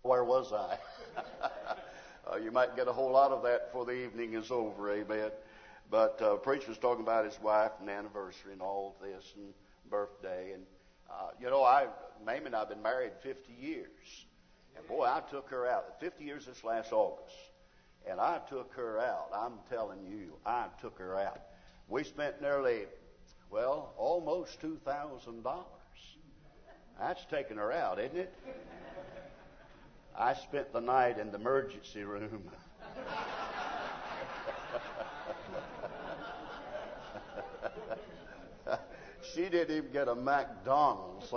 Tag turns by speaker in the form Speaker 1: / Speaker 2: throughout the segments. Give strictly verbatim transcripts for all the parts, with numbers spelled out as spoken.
Speaker 1: Where was I? uh, you might get a whole lot of that before the evening is over, amen. But uh, preacher was talking about his wife and anniversary and all this and birthday. And, uh, you know, I, Mamie and I have been married fifty years. And, boy, I took her out. fifty years this last August. And I took her out. I'm telling you, I took her out. We spent nearly, well, almost two thousand dollars. That's taking her out, isn't it? I spent the night in the emergency room. She didn't even get a McDonald's.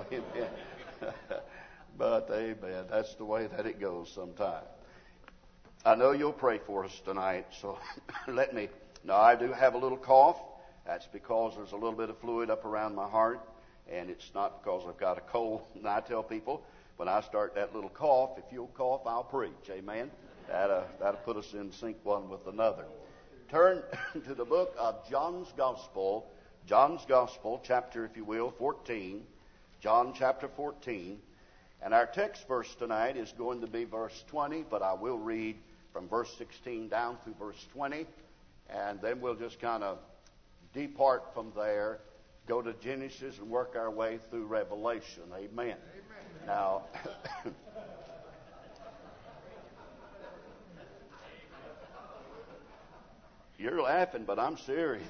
Speaker 1: But, amen, that's the way that it goes sometimes. I know you'll pray for us tonight, so let me. Now, I do have a little cough. That's because there's a little bit of fluid up around my heart, and it's not because I've got a cold. And I tell people, when I start that little cough, if you'll cough, I'll preach. Amen? That'll, that'll put us in sync one with another. Turn to the book of John's Gospel, John's Gospel, chapter, if you will, fourteen. John chapter fourteen. And our text verse tonight is going to be verse twenty, but I will read from verse sixteen down through verse twenty. And then we'll just kind of depart from there, go to Genesis, and work our way through Revelation. Amen. Amen. Now, you're laughing, but I'm serious.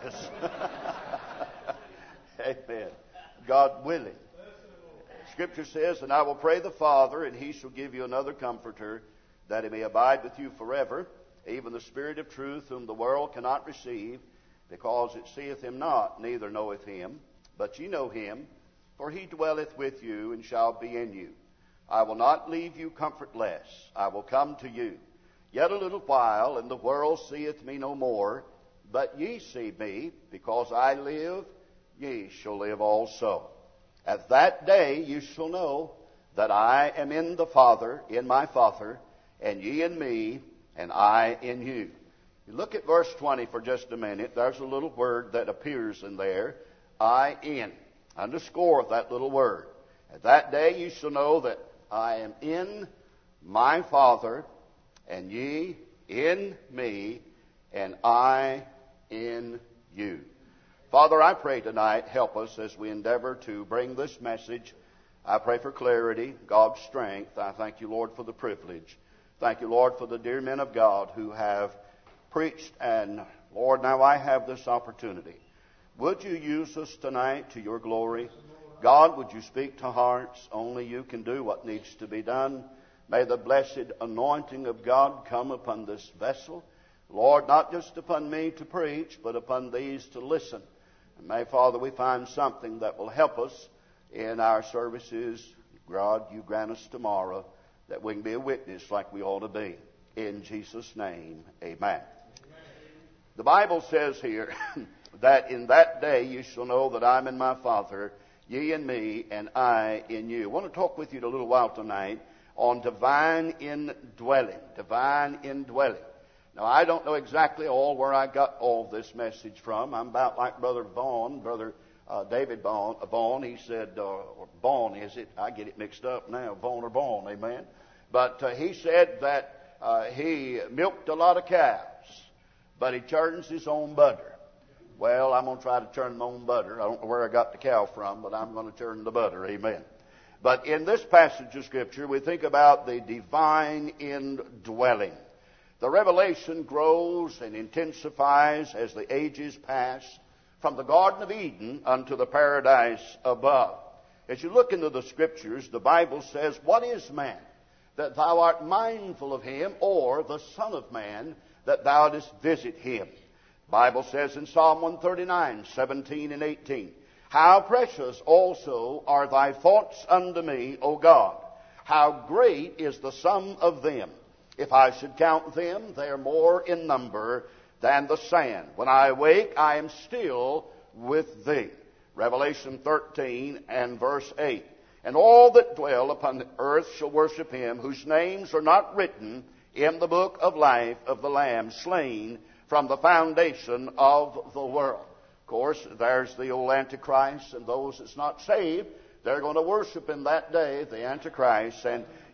Speaker 1: Amen. God willing. Scripture says, "And I will pray the Father, and He shall give you another Comforter, that He may abide with you forever, even the Spirit of truth, whom the world cannot receive, because it seeth Him not, neither knoweth Him. But ye know Him, for He dwelleth with you, and shall be in you. I will not leave you comfortless. I will come to you. Yet a little while, and the world seeth me no more. But ye see me, because I live, ye shall live also. At that day you shall know that I am in the Father, in my Father, and ye in me, and I in you." You look at verse twenty for just a minute. There's a little word that appears in there, I in. Underscore that little word. At that day you shall know that I am in my Father, and ye in me, and I in you. Father, I pray tonight, help us as we endeavor to bring this message. I pray for clarity, God's strength. I thank you, Lord, for the privilege. Thank you, Lord, for the dear men of God who have preached. And, Lord, now I have this opportunity. Would you use us tonight to your glory? God, would you speak to hearts? Only you can do what needs to be done. May the blessed anointing of God come upon this vessel. Lord, not just upon me to preach, but upon these to listen. And may, Father, we find something that will help us in our services. God, you grant us tomorrow that we can be a witness like we ought to be. In Jesus' name, amen. Amen. The Bible says here that in that day you shall know that I'm in my Father, ye in me, and I in you. I want to talk with you a little while tonight on divine indwelling. Divine indwelling. Now, I don't know exactly all where I got all this message from. I'm about like Brother Vaughn, Brother uh, David Vaughn. Uh, Vaughn, he said, uh, or Vaughn is it? I get it mixed up now, Vaughn or Vaughn, amen. But uh, he said that uh, he milked a lot of cows, but he churns his own butter. Well, I'm going to try to churn my own butter. I don't know where I got the cow from, but I'm going to churn the butter, amen. But in this passage of Scripture, we think about the divine indwelling. The revelation grows and intensifies as the ages pass from the Garden of Eden unto the paradise above. As you look into the Scriptures, the Bible says, "What is man, that thou art mindful of him, or the Son of Man, that thou dost visit him?" The Bible says in Psalm one thirty-nine, seventeen and eighteen, "How precious also are thy thoughts unto me, O God! How great is the sum of them! If I should count them, they are more in number than the sand. When I awake, I am still with thee." Revelation thirteen and verse eight. "And all that dwell upon the earth shall worship him, whose names are not written in the book of life of the Lamb, slain from the foundation of the world." Of course, there's the old Antichrist, and those that's not saved, they're going to worship in that day the Antichrist. And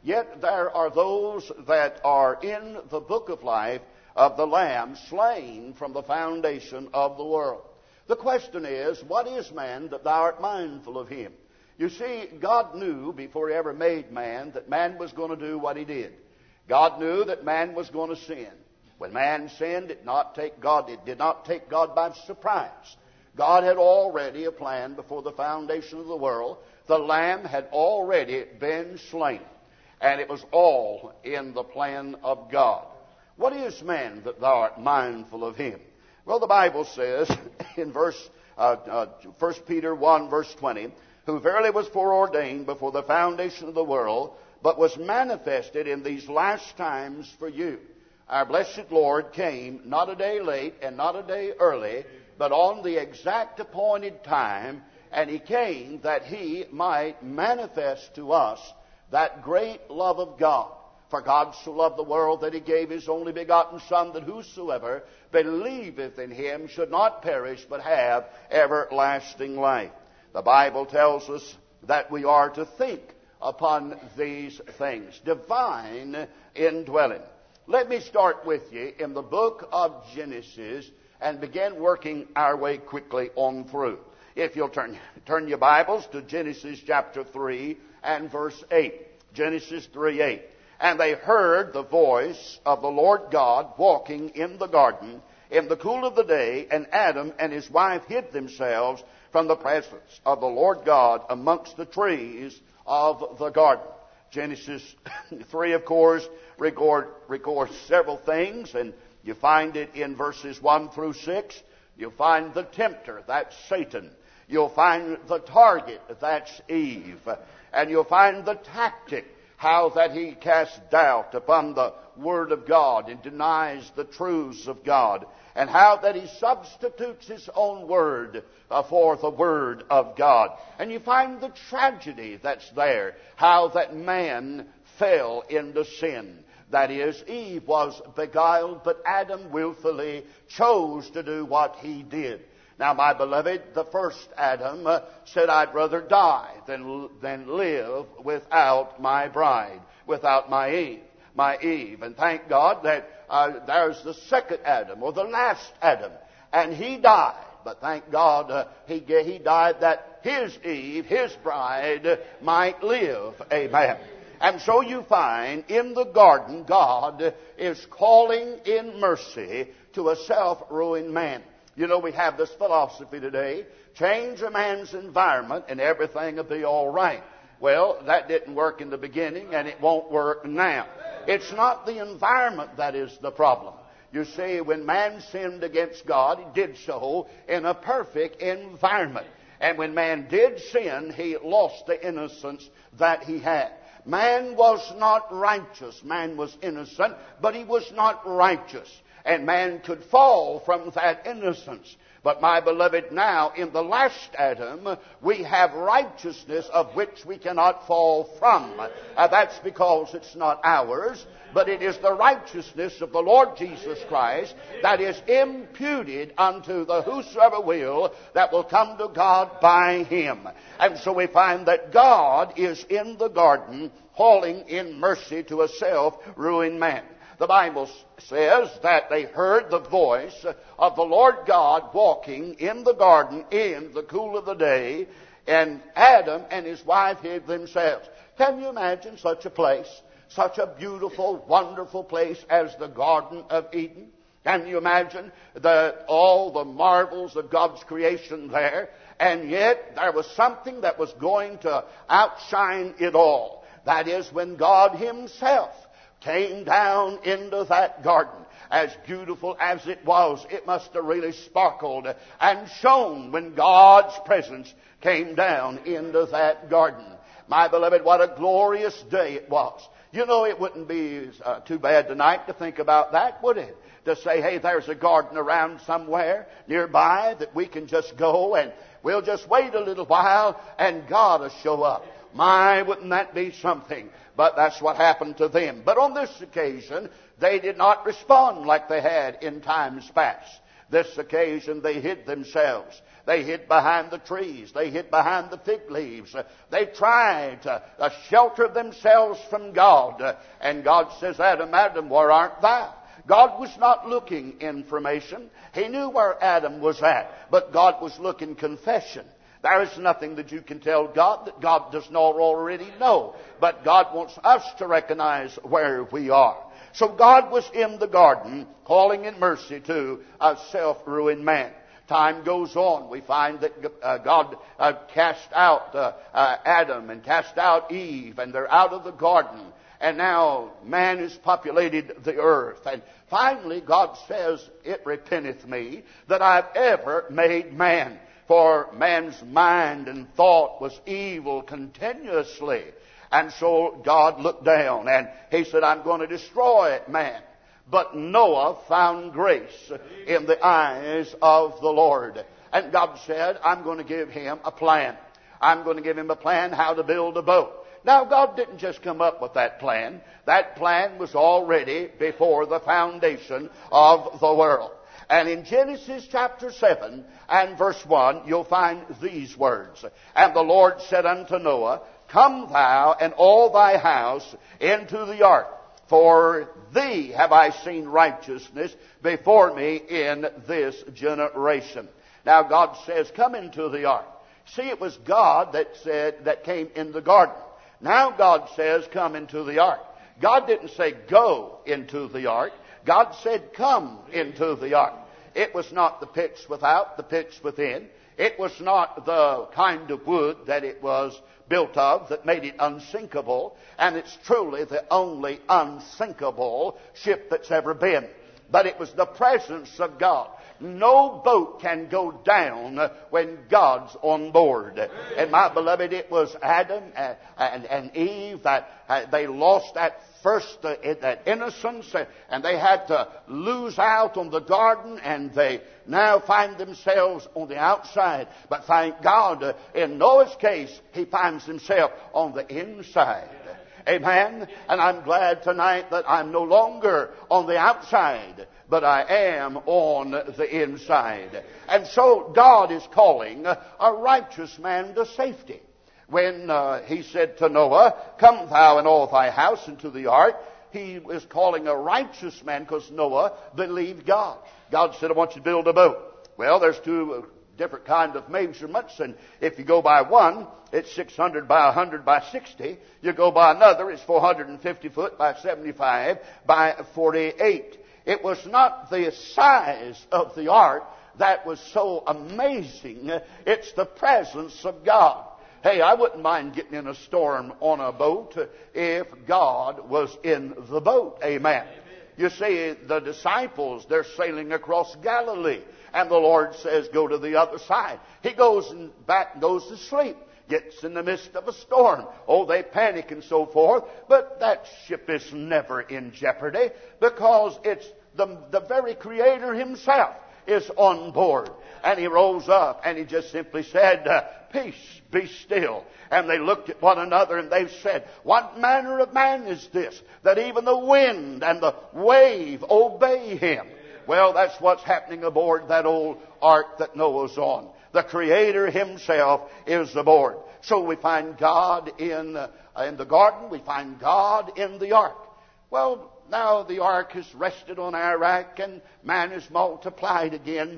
Speaker 1: Yet there are those that are in the book of life of the Lamb, slain from the foundation of the world. The question is, what is man that thou art mindful of him? You see, God knew before he ever made man that man was going to do what he did. God knew that man was going to sin. When man sinned, it not take God, it did not take God by surprise. God had already a plan before the foundation of the world. The Lamb had already been slain. And it was all in the plan of God. What is man that thou art mindful of him? Well, the Bible says in verse uh, uh, First Peter one, verse twenty, who verily was foreordained before the foundation of the world, but was manifested in these last times for you. Our blessed Lord came not a day late and not a day early, but on the exact appointed time, and he came that he might manifest to us that great love of God. For God so loved the world that he gave his only begotten Son, that whosoever believeth in him should not perish, but have everlasting life. The Bible tells us that we are to think upon these things. Divine indwelling. Let me start with you in the book of Genesis and begin working our way quickly on through. If you'll turn, turn your Bibles to Genesis chapter three and verse eight. Genesis three eight. And they heard the voice of the Lord God walking in the garden in the cool of the day, and Adam and his wife hid themselves from the presence of the Lord God amongst the trees of the garden. Genesis three, of course, record, records several things, and you find it in verses one through six. You'll find the tempter, that's Satan. You'll find the target, that's Eve. And you'll find the tactic, how that he casts doubt upon the Word of God and denies the truths of God, and how that he substitutes his own word uh, for the Word of God. And you find the tragedy that's there, how that man fell into sin. That is, Eve was beguiled, but Adam willfully chose to do what he did. Now, my beloved, the first Adam uh, said, I'd rather die than, than live without my bride, without my Eve, my Eve. And thank God that uh, there's the second Adam, or the last Adam, and he died. But thank God uh, he, he died that his Eve, his bride, might live. Amen. And so you find in the garden, God is calling in mercy to a self-ruined man. You know, we have this philosophy today, change a man's environment and everything will be all right. Well, that didn't work in the beginning and it won't work now. It's not the environment that is the problem. You see, when man sinned against God, he did so in a perfect environment. And when man did sin, he lost the innocence that he had. Man was not righteous. Man was innocent, but he was not righteous. And man could fall from that innocence. But my beloved, now in the last Adam, we have righteousness of which we cannot fall from. Uh, that's because it's not ours, but it is the righteousness of the Lord Jesus Christ that is imputed unto the whosoever will that will come to God by him. And so we find that God is in the garden calling in mercy to a self-ruined man. The Bible says that they heard the voice of the Lord God walking in the garden in the cool of the day, and Adam and his wife hid themselves. Can you imagine such a place? Such a beautiful, wonderful place as the Garden of Eden? Can you imagine the, all the marvels of God's creation there? And yet there was something that was going to outshine it all. That is when God himself came down into that garden. As beautiful as it was, it must have really sparkled and shone when God's presence came down into that garden. My beloved, what a glorious day it was. You know, it wouldn't be uh, too bad tonight to think about that, would it? To say, hey, there's a garden around somewhere nearby that we can just go and we'll just wait a little while and God will show up. My, wouldn't that be something? But that's what happened to them. But on this occasion, they did not respond like they had in times past. This occasion they hid themselves. They hid behind the trees. They hid behind the fig leaves. They tried to uh, shelter themselves from God. Uh, and God says, Adam, Adam, where art thou? God was not looking information. He knew where Adam was at. But God was looking confession. There is nothing that you can tell God that God does not already know. But God wants us to recognize where we are. So God was in the garden, calling in mercy to a self-ruined man. Time goes on. We find that uh, God uh, cast out uh, uh, Adam and cast out Eve, and they're out of the garden. And now man has populated the earth. And finally God says, it repenteth me that I've ever made man. For man's mind and thought was evil continuously. And so God looked down and He said, I'm going to destroy man. But Noah found grace in the eyes of the Lord. And God said, I'm going to give him a plan. I'm going to give him a plan how to build a boat. Now, God didn't just come up with that plan. That plan was already before the foundation of the world. And in Genesis chapter seven and verse one, you'll find these words. And the Lord said unto Noah, Come thou and all thy house into the ark. For thee have I seen righteousness before me in this generation. Now God says, come into the ark. See, it was God that said, that came in the garden. Now God says, come into the ark. God didn't say, go into the ark. God said, come into the ark. It was not the pitch without, the pitch within. It was not the kind of wood that it was built of that made it unsinkable. And it's truly the only unsinkable ship that's ever been. But it was the presence of God. No boat can go down when God's on board. And my beloved, it was Adam and, and, and Eve that uh, they lost that first, uh, that innocence, uh, and they had to lose out on the garden, and they now find themselves on the outside. But thank God, uh, in Noah's case, he finds himself on the inside. Amen. And I'm glad tonight that I'm no longer on the outside, but I am on the inside. And so God is calling a righteous man to safety. When uh, he said to Noah, come thou and all thy house into the ark, he was calling a righteous man because Noah believed God. God said, I want you to build a boat. Well, there's two different kind of measurements, and if you go by one, it's six hundred by one hundred by sixty. You go by another, it's four hundred fifty foot by seventy-five by forty-eight. It was not the size of the ark that was so amazing. It's the presence of God. Hey, I wouldn't mind getting in a storm on a boat if God was in the boat. Amen. Amen. You see, the disciples, they're sailing across Galilee. And the Lord says, go to the other side. He goes and back and goes to sleep. Gets in the midst of a storm. Oh, they panic and so forth. But that ship is never in jeopardy because it's the, the very Creator Himself is on board. And He rose up and He just simply said, uh, peace, be still. And they looked at one another and they said, what manner of man is this, that even the wind and the wave obey Him? Well, that's what's happening aboard that old ark that Noah's on. The Creator Himself is aboard. So we find God in, uh, in the garden. We find God in the ark. Well, now the ark has rested on Iraq and man is multiplied again.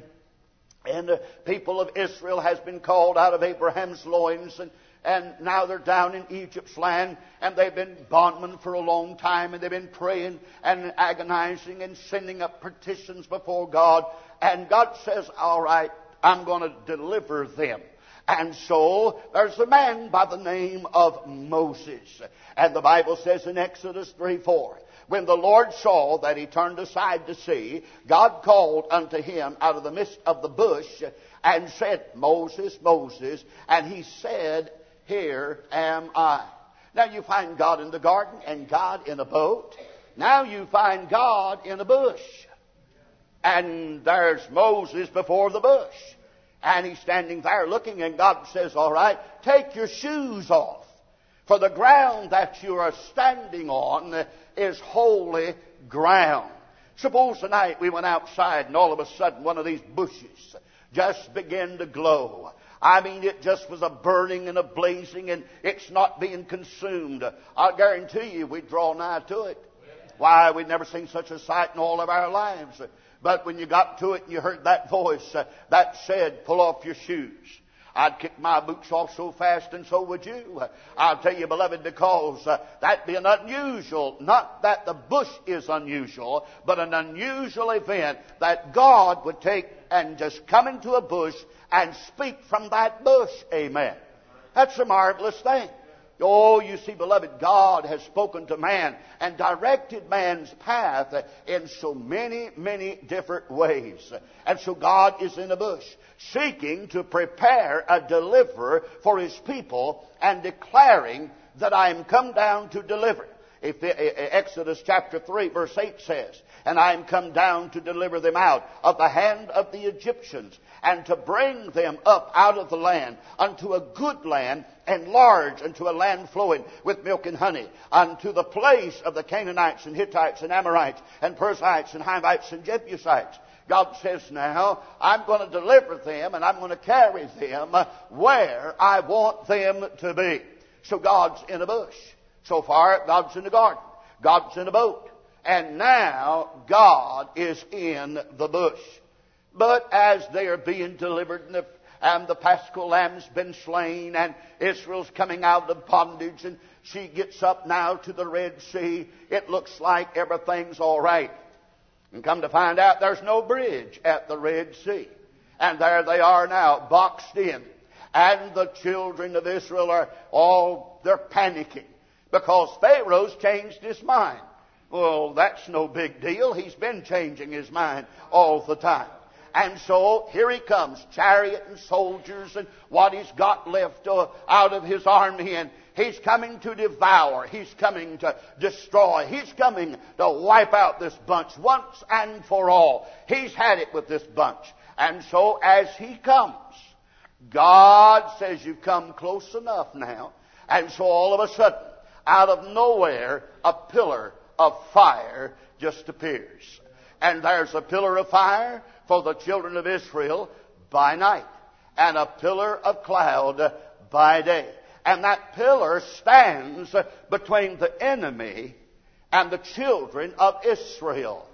Speaker 1: And the people of Israel has been called out of Abraham's loins, and And now they're down in Egypt's land, and they've been bondmen for a long time, and they've been praying and agonizing and sending up petitions before God. And God says, all right, I'm going to deliver them. And so there's a man by the name of Moses. And the Bible says in Exodus three four, when the Lord saw that he turned aside to see, God called unto him out of the midst of the bush and said, Moses, Moses. And he said, here am I. Now you find God in the garden and God in a boat. Now you find God in a bush. And there's Moses before the bush. And he's standing there looking, and God says, all right, take your shoes off. For the ground that you are standing on is holy ground. Suppose tonight we went outside and all of a sudden one of these bushes just began to glow. I mean, it just was a burning and a blazing, and it's not being consumed. I guarantee you we'd draw nigh to it. Why, we'd never seen such a sight in all of our lives. But when you got to it and you heard that voice uh, that said, pull off your shoes, I'd kick my boots off so fast, and so would you. I'll tell you, beloved, because uh, that'd be an unusual, not that the bush is unusual, but an unusual event that God would take and just come into a bush and speak from that bush. Amen. That's a marvelous thing. Oh, you see, beloved, God has spoken to man and directed man's path in so many, many different ways. And so God is in a bush, seeking to prepare a deliverer for His people and declaring that I am come down to deliver. If Exodus chapter three verse eight says, and I am come down to deliver them out of the hand of the Egyptians, and to bring them up out of the land unto a good land, and large, unto a land flowing with milk and honey, unto the place of the Canaanites and Hittites and Amorites and Perizzites and Hivites and Jebusites. God says now, I'm going to deliver them and I'm going to carry them where I want them to be. So God's in a bush. So far, God's in the garden. God's in a boat. And now, God is in the bush. But as they are being delivered, and the, and the Paschal Lamb's been slain, and Israel's coming out of bondage, and she gets up now to the Red Sea, it looks like everything's all right. And come to find out, there's no bridge at the Red Sea. And there they are now, boxed in. And the children of Israel are all, they're panicking, because Pharaoh's changed his mind. Well, that's no big deal. He's been changing his mind all the time. And so here he comes, chariot and soldiers and what he's got left uh, out of his army. And he's coming to devour. He's coming to destroy. He's coming to wipe out this bunch once and for all. He's had it with this bunch. And so as he comes, God says, you've come close enough now. And so all of a sudden, out of nowhere, a pillar of fire just appears. And there's a pillar of fire for the children of Israel by night, and a pillar of cloud by day. And that pillar stands between the enemy and the children of Israel.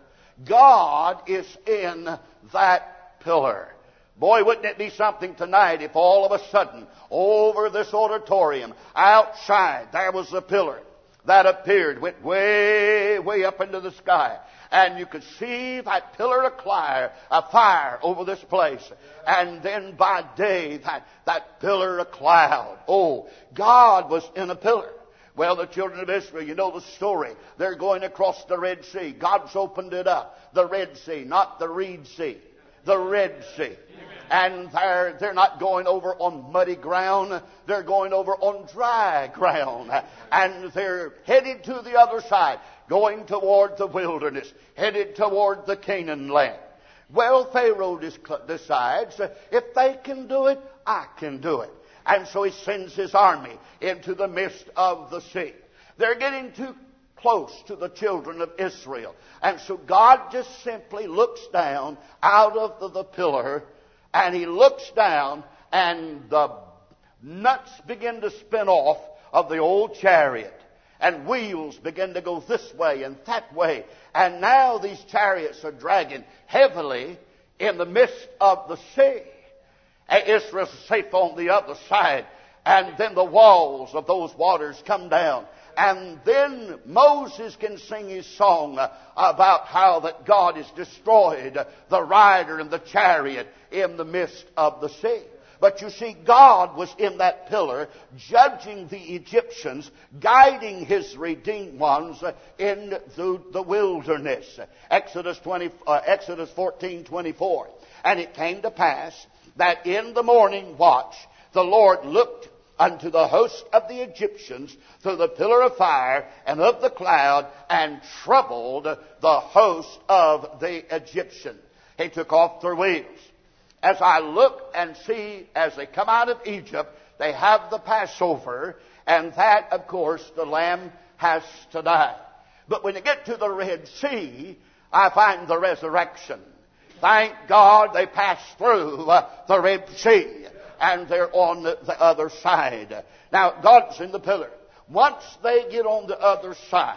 Speaker 1: God is in that pillar. Boy, wouldn't it be something tonight if all of a sudden, over this auditorium, outside, there was a pillar that appeared, went way, way up into the sky. And you could see that pillar of fire, of fire over this place. And then by day, that, that pillar of cloud. Oh, God was in a pillar. Well, the children of Israel, you know the story. They're going across the Red Sea. God's opened it up. The Red Sea, not the Reed Sea. The Red Sea. And they're, they're not going over on muddy ground. They're going over on dry ground. And they're headed to the other side, going toward the wilderness, headed toward the Canaan land. Well, Pharaoh decides, if they can do it, I can do it. And so he sends his army into the midst of the sea. They're getting too close to the children of Israel. And so God just simply looks down out of the, the pillar, and he looks down, and the nuts begin to spin off of the old chariot. And wheels begin to go this way and that way. And now these chariots are dragging heavily in the midst of the sea. And Israel's safe on the other side. And then the walls of those waters come down. And then Moses can sing his song about how that God has destroyed the rider and the chariot in the midst of the sea. But you see, God was in that pillar, judging the Egyptians, guiding His redeemed ones into the wilderness. Exodus twenty, uh, Exodus fourteen twenty-four. And it came to pass that in the morning watch the Lord looked unto the host of the Egyptians through the pillar of fire and of the cloud, and troubled the host of the Egyptians. He took off their wheels. As I look and see, as they come out of Egypt, they have the Passover, and that, of course, the lamb has to die. But when they get to the Red Sea, I find the resurrection. Thank God they passed through uh, the Red Sea and they're on the, the other side. Now, God's in the pillar. Once they get on the other side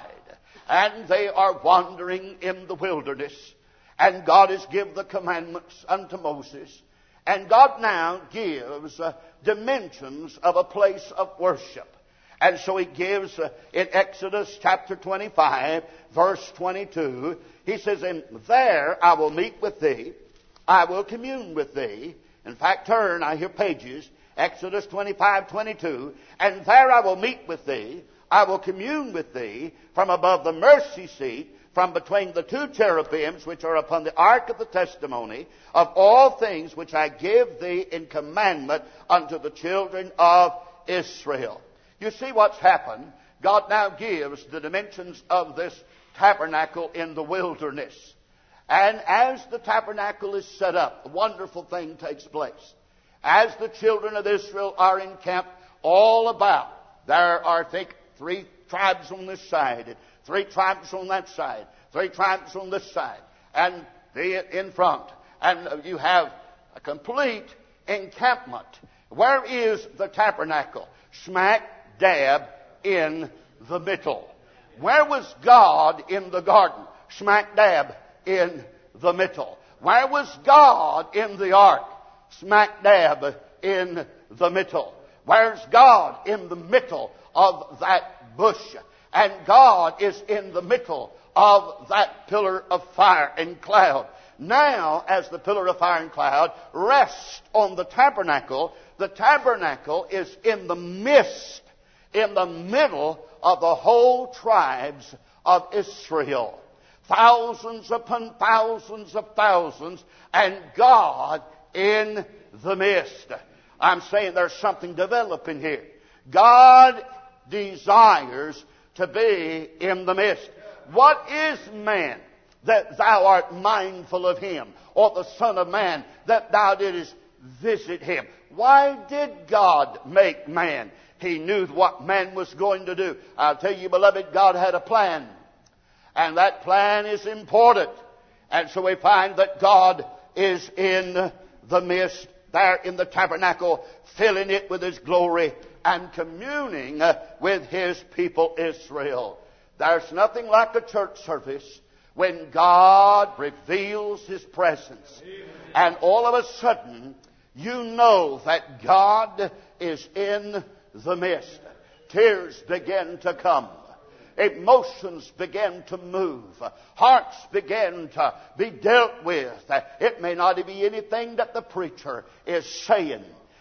Speaker 1: and they are wandering in the wilderness, and God has given the commandments unto Moses, and God now gives uh, dimensions of a place of worship. And so He gives uh, in Exodus chapter twenty-five, verse twenty-two, He says, "And there I will meet with thee, I will commune with thee." In fact, turn, I hear pages, Exodus twenty-five, twenty-two, "And there I will meet with thee, I will commune with thee from above the mercy seat, from between the two cherubims which are upon the ark of the testimony, of all things which I give thee in commandment unto the children of Israel." You see what's happened? God now gives the dimensions of this tabernacle in the wilderness. And as the tabernacle is set up, a wonderful thing takes place. As the children of Israel are encamped all about, there are, I think, three tribes on this side, and three tribes on that side, three tribes on this side, and be it in front. And you have a complete encampment. Where is the tabernacle? Smack dab in the middle. Where was God in the garden? Smack dab in the middle. Where was God in the ark? Smack dab in the middle. Where's God? In the middle of that bush. And God is in the middle of that pillar of fire and cloud. Now, as the pillar of fire and cloud rests on the tabernacle, the tabernacle is in the midst, in the middle of the whole tribes of Israel. Thousands upon thousands of thousands, and God in the midst. I'm saying there's something developing here. God desires to be in the midst. What is man that thou art mindful of him, or the Son of Man that thou didst visit him? Why did God make man? He knew what man was going to do. I'll tell you, beloved, God had a plan. And that plan is important. And so we find that God is in the midst, there in the tabernacle, filling it with His glory and communing with His people Israel. There's nothing like a church service when God reveals His presence. And all of a sudden, you know that God is in the midst. Tears begin to come. Emotions begin to move. Hearts begin to be dealt with. It may not be anything that the preacher is saying.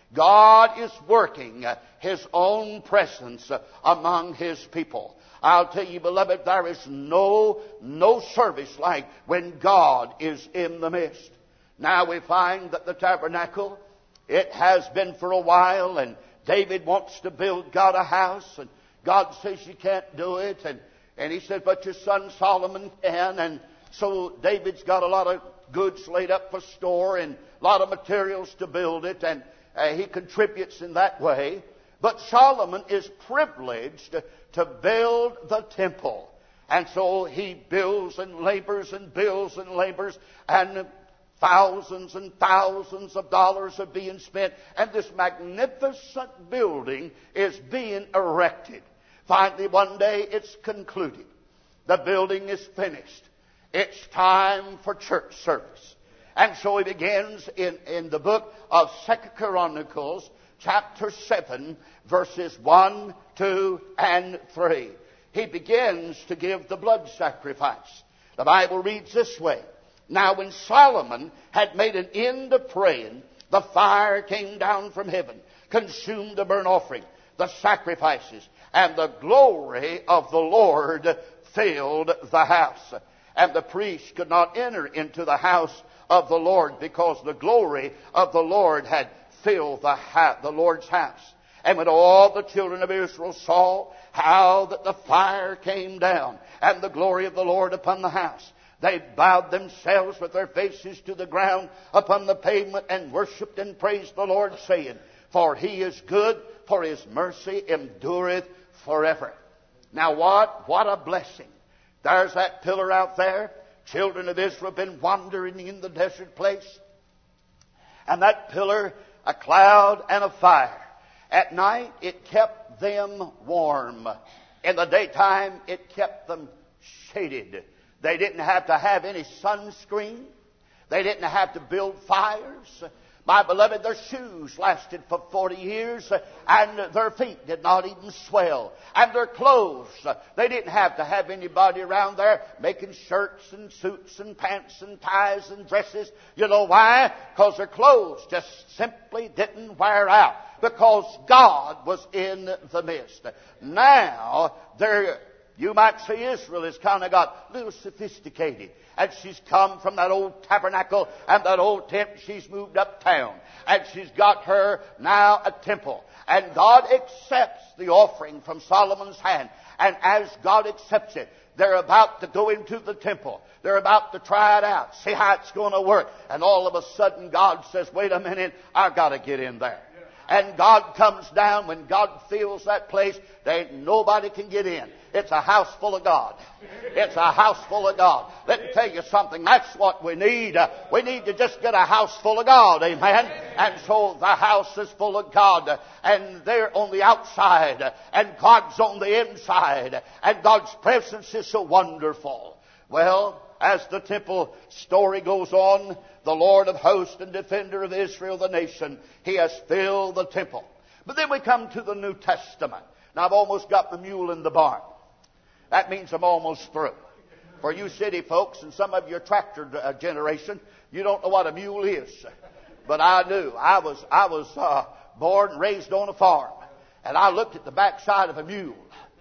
Speaker 1: God is working His own presence among His people. I'll tell you, beloved, there is no, no service like when God is in the midst. Now we find that the tabernacle, it has been for a while, and David wants to build God a house, and God says you can't do it. And, and he said, but your son Solomon can. And so David's got a lot of goods laid up for store and a lot of materials to build it. And uh, he contributes in that way. But Solomon is privileged to, to build the temple. And so he builds and labors and builds and labors, and thousands and thousands of dollars are being spent, and this magnificent building is being erected. Finally, one day it's concluded. The building is finished. It's time for church service. And so he begins in, in the book of Second Chronicles, chapter seven, verses one, two, and three. He begins to give the blood sacrifice. The Bible reads this way. Now when Solomon had made an end of praying, the fire came down from heaven, consumed the burnt offering, the sacrifices, and the glory of the Lord filled the house. And the priest could not enter into the house of the Lord, because the glory of the Lord had filled the, ha- the Lord's house. And when all the children of Israel saw how that the fire came down and the glory of the Lord upon the house, they bowed themselves with their faces to the ground upon the pavement and worshipped and praised the Lord, saying, for He is good, for His mercy endureth forever. Now what? What a blessing. There's that pillar out there. Children of Israel have been wandering in the desert place. And that pillar, a cloud and a fire. At night, it kept them warm. In the daytime, it kept them shaded. They didn't have to have any sunscreen. They didn't have to build fires. My beloved, their shoes lasted for forty years, and their feet did not even swell. And their clothes, they didn't have to have anybody around there making shirts and suits and pants and ties and dresses. You know why? Because their clothes just simply didn't wear out. Because God was in the midst. Now, there, you might say Israel has kind of got a little sophisticated. And she's come from that old tabernacle and that old tent. She's moved uptown. And she's got her now a temple. And God accepts the offering from Solomon's hand. And as God accepts it, they're about to go into the temple. They're about to try it out, see how it's going to work. And all of a sudden God says, wait a minute, I've got to get in there. And God comes down. When God fills that place, there ain't nobody can get in. It's a house full of God. It's a house full of God. Let me tell you something. That's what we need. Uh, we need to just get a house full of God. Amen. And so the house is full of God. And they're on the outside. And God's on the inside. And God's presence is so wonderful. Well, as the temple story goes on, the Lord of hosts and defender of Israel, the nation, He has filled the temple. But then we come to the New Testament. Now, I've almost got the mule in the barn. That means I'm almost through. For you city folks and some of your tractor uh, generation, you don't know what a mule is. But I knew. I was, I was uh, born and raised on a farm. And I looked at the backside of a mule.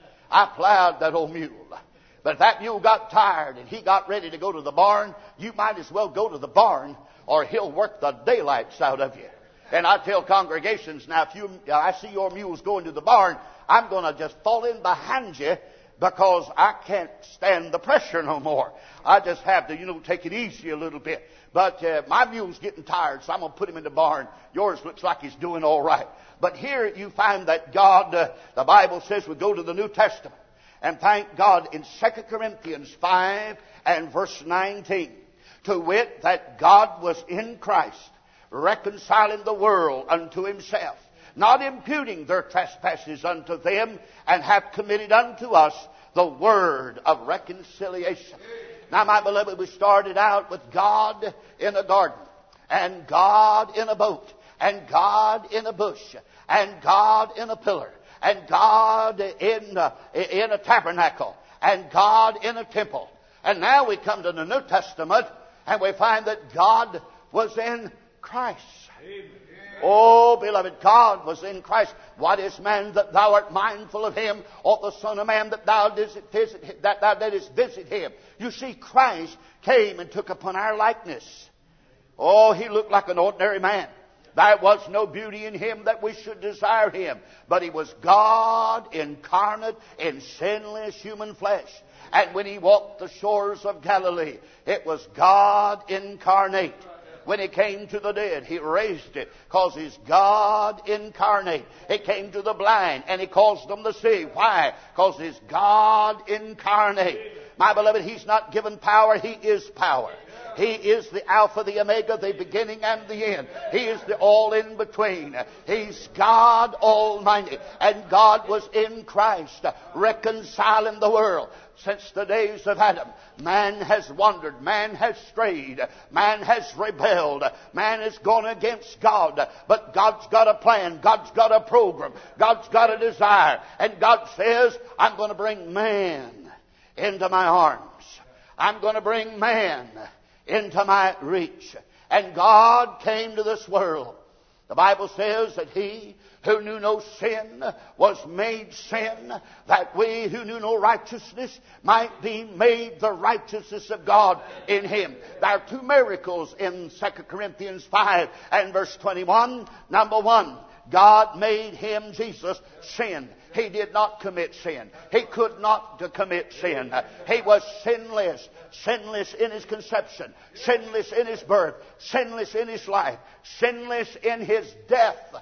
Speaker 1: I plowed that old mule. But if that mule got tired and he got ready to go to the barn, you might as well go to the barn or he'll work the daylights out of you. And I tell congregations, now if you, I see your mules going to the barn, I'm going to just fall in behind you because I can't stand the pressure no more. I just have to, you know, take it easy a little bit. But uh, my mule's getting tired, so I'm going to put him in the barn. Yours looks like he's doing all right. But here you find that God, uh, the Bible says we go to the New Testament. And thank God in Second Corinthians five and verse nineteen, to wit, that God was in Christ, reconciling the world unto Himself, not imputing their trespasses unto them, and hath committed unto us the word of reconciliation. Now, my beloved, we started out with God in a garden, and God in a boat, and God in a bush, and God in a pillar, and God in, uh, in a tabernacle, and God in a temple. And now we come to the New Testament, and we find that God was in Christ. Amen. Oh, beloved, God was in Christ. What is man that thou art mindful of him, or the Son of Man that thou didst visit, that thou didst visit him? You see, Christ came and took upon our likeness. Oh, He looked like an ordinary man. There was no beauty in Him that we should desire Him. But He was God incarnate in sinless human flesh. And when He walked the shores of Galilee, it was God incarnate. When He came to the dead, He raised it, because He's God incarnate. He came to the blind, and He caused them to see. Why? Because He's God incarnate. My beloved, He's not given power. He is power. He is the Alpha, the Omega, the beginning and the end. He is the all in between. He's God Almighty. And God was in Christ, reconciling the world. Since the days of Adam, man has wandered, man has strayed, man has rebelled, man has gone against God. But God's got a plan, God's got a program, God's got a desire. And God says, I'm going to bring man into my arms. I'm going to bring man into my reach. And God came to this world. The Bible says that He who knew no sin was made sin, that we who knew no righteousness might be made the righteousness of God in Him. There are two miracles in Second Corinthians five and verse twenty-one. Number one, God made Him, Jesus, sin. He did not commit sin. He could not commit sin. He was sinless. Sinless in His conception. Sinless in His birth. Sinless in His life. Sinless in His death.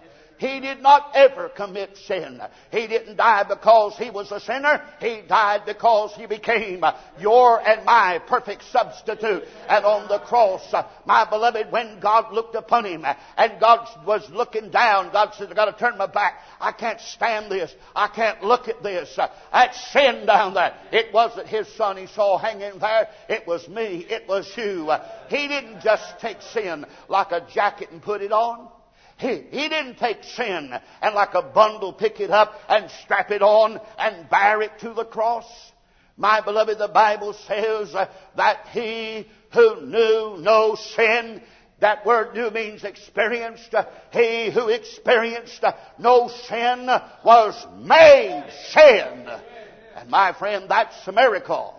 Speaker 1: He did not ever commit sin. He didn't die because He was a sinner. He died because He became your and my perfect substitute. And on the cross, my beloved, when God looked upon Him and God was looking down, God said, I've got to turn my back. I can't stand this. I can't look at this. That's sin down there. It wasn't His Son He saw hanging there. It was me. It was you. He didn't just take sin like a jacket and put it on. He, he didn't take sin and like a bundle pick it up and strap it on and bear it to the cross. My beloved, the Bible says uh, that He who knew no sin, that word knew means experienced. Uh, he who experienced uh, no sin was made sin. And my friend, that's a miracle.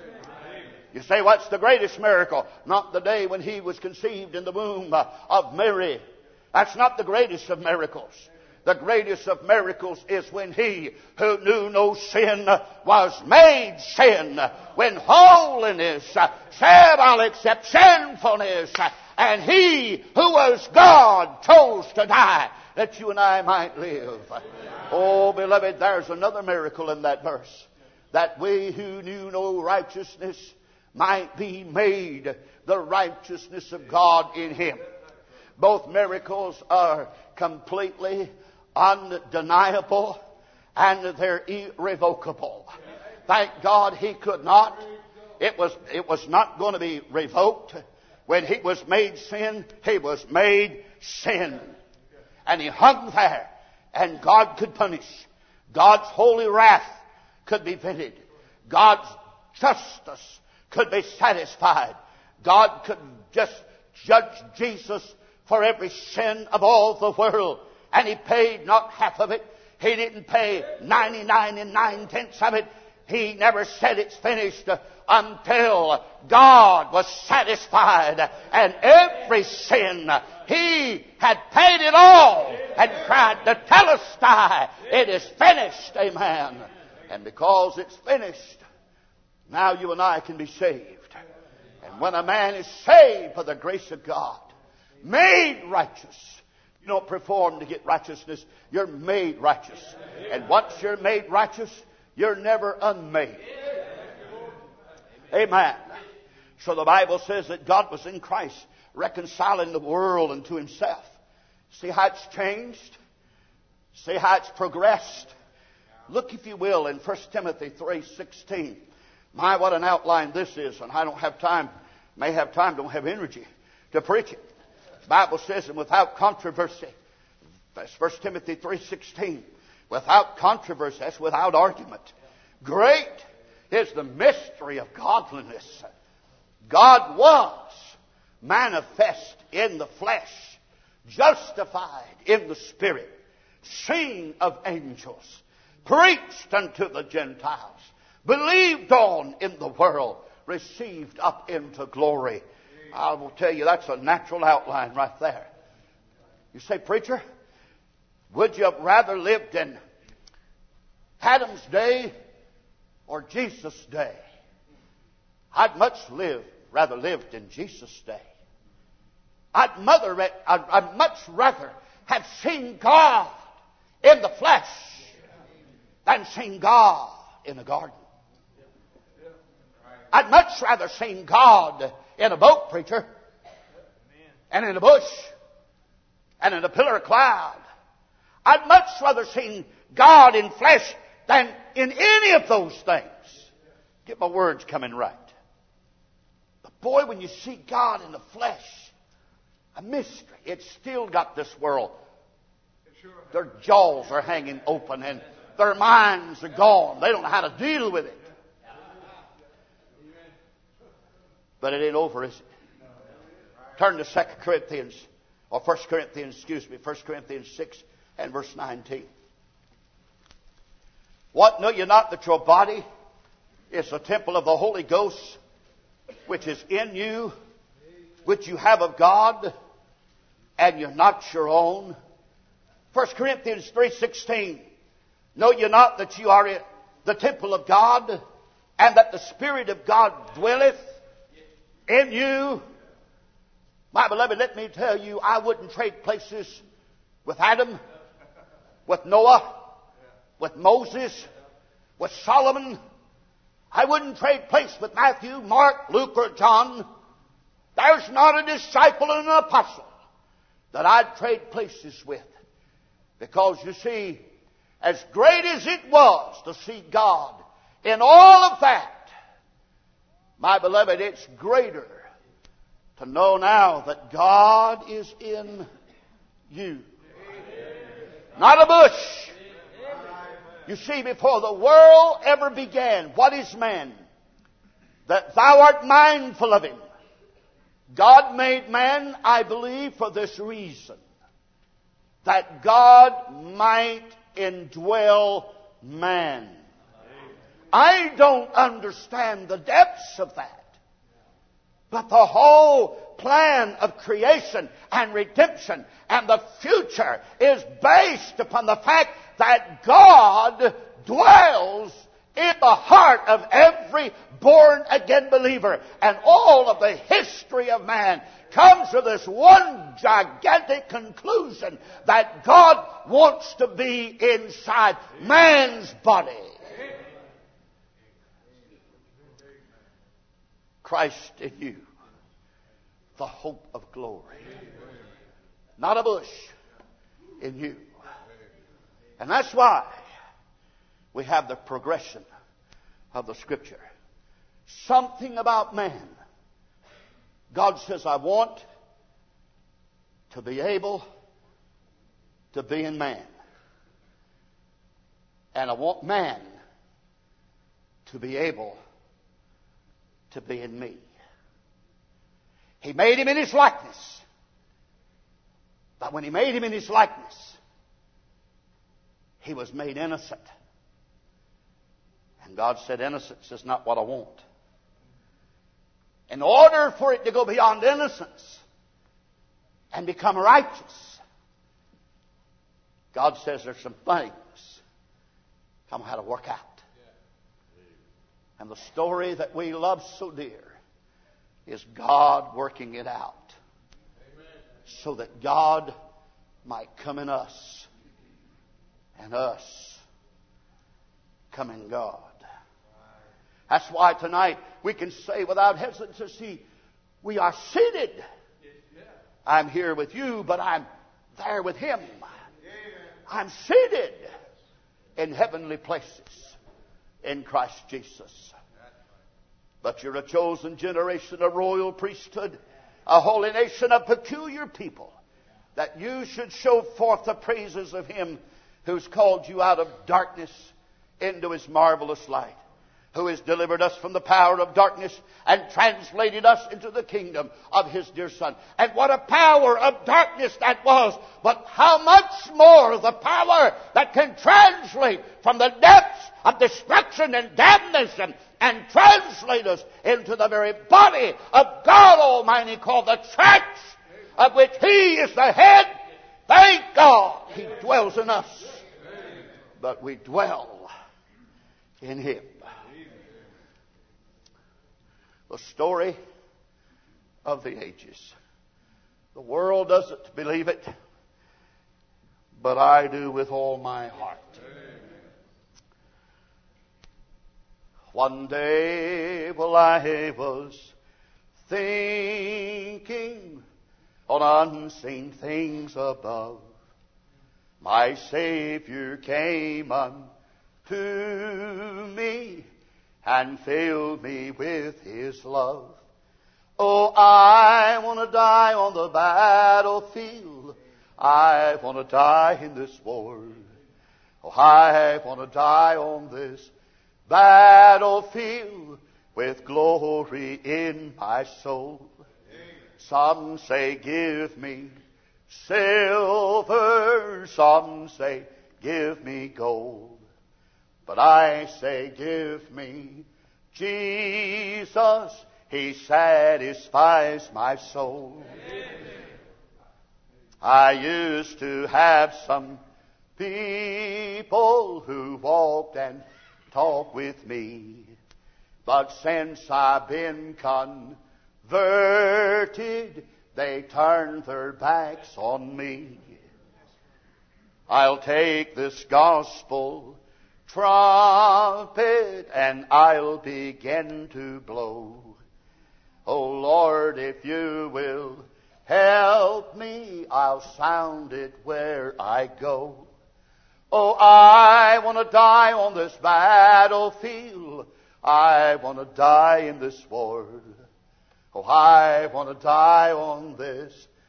Speaker 1: You say, what's the greatest miracle? Not the day when He was conceived in the womb uh, of Mary. That's not the greatest of miracles. The greatest of miracles is when He who knew no sin was made sin. When holiness said, I'll accept sinfulness. And He who was God chose to die that you and I might live. Oh, beloved, there's another miracle in that verse. That we who knew no righteousness might be made the righteousness of God in Him. Both miracles are completely undeniable and they're irrevocable. Thank God He could not. It was, it was not going to be revoked. When He was made sin, He was made sin. And He hung there and God could punish. God's holy wrath could be vented. God's justice could be satisfied. God could just judge Jesus for every sin of all the world. And He paid not half of it. He didn't pay ninety-nine and nine-tenths of it. He never said it's finished until God was satisfied. And every sin, He had paid it all and cried to Telestai, it is finished. Amen. And because it's finished, now you and I can be saved. And when a man is saved by the grace of God, made righteous. You don't perform to get righteousness. You're made righteous. And once you're made righteous, you're never unmade. Amen. So the Bible says that God was in Christ, reconciling the world unto Himself. See how it's changed? See how it's progressed? Look, if you will, in First Timothy three sixteen. My, what an outline this is. And I don't have time, may have time, don't have energy to preach it. The Bible says, and without controversy, that's First Timothy three sixteen, without controversy, that's without argument. Great is the mystery of godliness. God was manifest in the flesh, justified in the Spirit, seen of angels, preached unto the Gentiles, believed on in the world, received up into glory. I will tell you, that's a natural outline right there. You say, preacher, would you have rather lived in Adam's day or Jesus' day? I'd much live, rather lived in Jesus' day. I'd, mother, I'd, I'd much rather have seen God in the flesh than seen God in a garden. I'd much rather seen God in a boat, preacher, and in a bush, and in a pillar of cloud. I'd much rather seen God in flesh than in any of those things. Get my words coming right. But boy, when you see God in the flesh, a mystery. It's still got this world. Their jaws are hanging open and their minds are gone. They don't know how to deal with it. But it ain't over, is it? Turn to Second Corinthians, or First Corinthians, excuse me, First Corinthians six and verse nineteen. What, know you not that your body is the temple of the Holy Ghost, which is in you, which you have of God, and you're not your own? First Corinthians three sixteen. Know you not that you are in the temple of God, and that the Spirit of God dwelleth in you? My beloved, let me tell you, I wouldn't trade places with Adam with Noah, with Moses, with Solomon. I wouldn't trade place with Matthew, Mark, Luke, or John. There's not a disciple and an apostle that I'd trade places with. Because, you see, as great as it was to see God in all of that, my beloved, it's greater to know now that God is in you. Not a bush. You see, before the world ever began, what is man? That thou art mindful of him. God made man, I believe, for this reason. That God might indwell man. I don't understand the depths of that. But the whole plan of creation and redemption and the future is based upon the fact that God dwells in the heart of every born-again believer. And all of the history of man comes to this one gigantic conclusion that God wants to be inside man's body. Christ in you, the hope of glory. Not a bush in you. And that's why we have the progression of the Scripture. Something about man. God says, I want to be able to be in man. And I want man to be able to be in me. He made him in his likeness. But when he made him in his likeness, he was made innocent. And God said, innocence is not what I want. In order for it to go beyond innocence and become righteous, God says there's some things I'm going to have to work out. And the story that we love so dear is God working it out. Amen. So that God might come in us and us come in God. That's why tonight we can say without hesitancy, we are seated. I'm here with you, but I'm there with Him. I'm seated in heavenly places in Christ Jesus. But you're a chosen generation, a royal priesthood, a holy nation, a peculiar people, that you should show forth the praises of Him who's called you out of darkness into His marvelous light, who has delivered us from the power of darkness and translated us into the kingdom of His dear Son. And what a power of darkness that was, but how much more the power that can translate from the depths of destruction and damnation and translate us into the very body of God Almighty, called the church, of which He is the head. Thank God He dwells in us, but we dwell in Him. The story of the ages. The world doesn't believe it, but I do with all my heart. One day, while I was thinking on unseen things above, my Savior came unto me and filled me with His love. Oh, I want to die on the battlefield. I want to die in this war. Oh, I want to die on this battlefield with glory in my soul. Some say, give me silver. Some say, give me gold. But I say, give me Jesus. He satisfies my soul. I used to have some people who walked and talked with me, but since I've been converted, they turned their backs on me. I'll take this gospel trumpet and I'll begin to blow. Oh Lord, if you will help me, I'll sound it where I go. Oh, I want to die on this battlefield. I want to die in this war. Oh, I want to die on this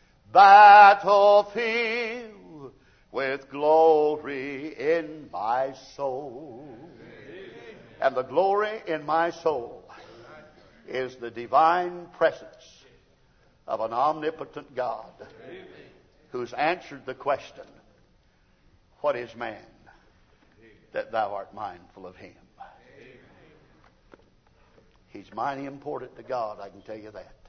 Speaker 1: battlefield with glory in my soul. And the glory in my soul is the divine presence of an omnipotent God who's answered the question, what is man that thou art mindful of him? He's mighty important to God, I can tell you that.